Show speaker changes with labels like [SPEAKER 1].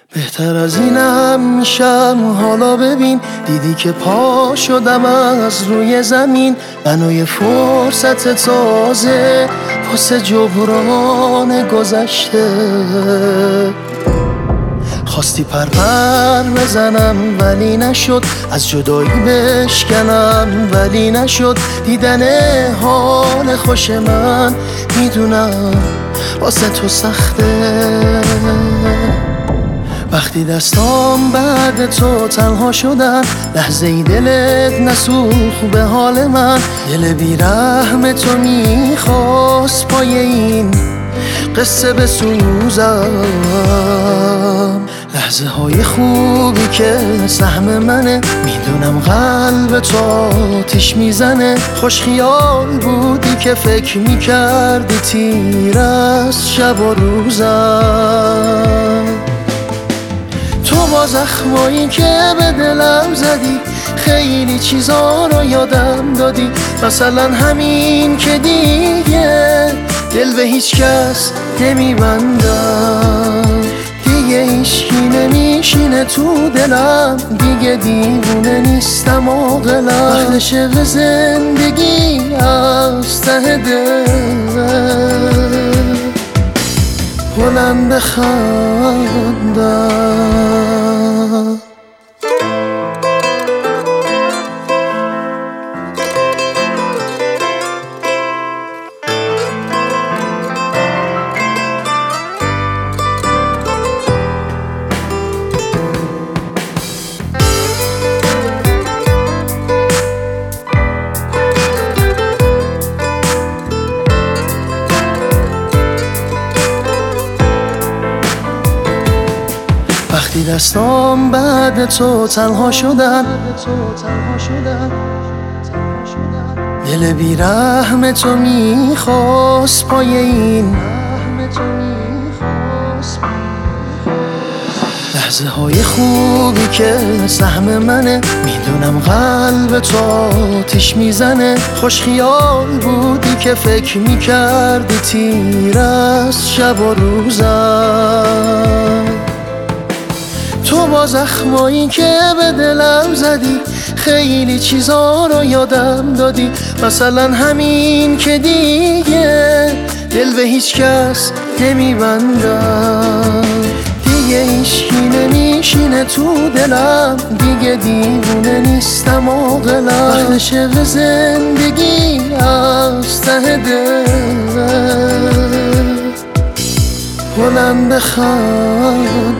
[SPEAKER 1] بهتر از اینم میشم حالا ببین، دیدی که پا شدم از روی زمین، منو یه فرصت تازه واسه جبران گذشته. خواستی پر بزنم ولی نشد، از جدایی بشکنم ولی نشد، دیدن حال خوش من میدونم واسه تو سخته. وقتی دستام بعد تو تنها شدن، لحظه ای دلت نسوخ به حال من، دل بیرحم تو میخواست پای این قصه بسوزم. لحظه های خوبی که سهم منه، میدونم قلب تو آتیش میزنه، خوش خیال بودی که فکر میکردی تیر از شب و روزم. تو با زخمایی که به دلم زدی خیلی چیزا رو یادم دادی، مثلا همین که دیگه دل به هیچ کس نمیبندم، دیگه هیچکی نمیشینه تو دلم، دیگه دیوونه نیستم عاقلم، وقتشه به زندگی از ته دل بلند بخندم. وقتی دستام بعد تو تنها شدن، دل بیرحم تو میخواست پای این لحظه های خوبی که سهم منه، میدونم قلب تو آتیش میزنه، خوش خیال بودی که فکر میکردی تیر از شب و روزم. تو با زخمایی که به دلم زدی خیلی چیزا رو یادم دادی، مثلا همین که دیگه دل به هیچ کس نمیبندم، دیگه هیچکی نمیشینه تو دلم، دیگه دیوونه نیستم عاقلم، وقتشه به زندگی از ته دل بلند بخند.